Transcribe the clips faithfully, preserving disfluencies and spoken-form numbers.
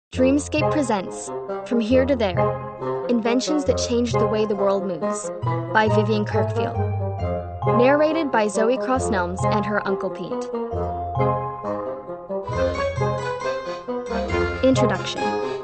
Dreamscape presents From Here to There, Inventions That Changed the Way the World Moves by Vivian Kirkfield. Narrated by Zoe Cross-Nelms and her Uncle Pete. Introduction.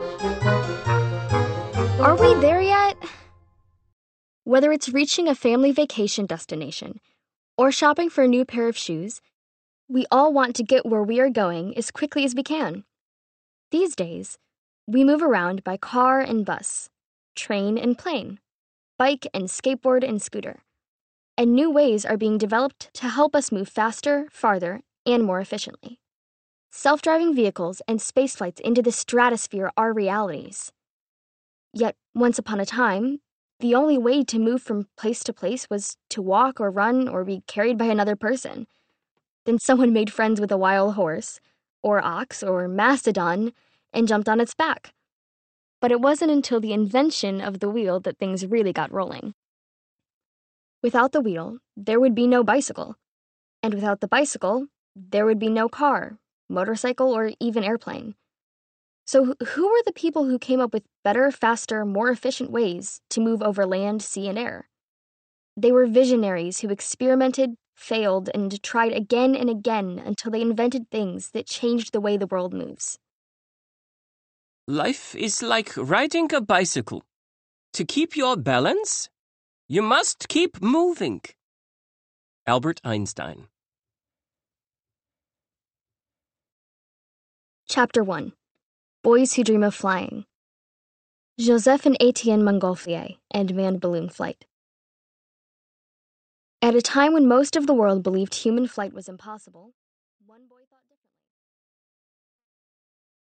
Are we there yet? Whether it's reaching a family vacation destination or shopping for a new pair of shoes, we all want to get where we are going as quickly as we can. These days, we move around by car and bus, train and plane, bike and skateboard and scooter. And new ways are being developed to help us move faster, farther, and more efficiently. Self-driving vehicles and spaceflights into the stratosphere are realities. Yet, once upon a time, the only way to move from place to place was to walk or run or be carried by another person. Then someone made friends with a wild horse, or ox, or mastodon, and jumped on its back. But it wasn't until the invention of the wheel that things really got rolling. Without the wheel, there would be no bicycle. And without the bicycle, there would be no car, motorcycle, or even airplane. So who were the people who came up with better, faster, more efficient ways to move over land, sea, and air? They were visionaries who experimented, failed, and tried again and again until they invented things that changed the way the world moves. Life is like riding a bicycle. To keep your balance, you must keep moving. Albert Einstein. Chapter one. Boys Who Dream of Flying. Joseph and Etienne Montgolfier and manned balloon flight. At a time when most of the world believed human flight was impossible,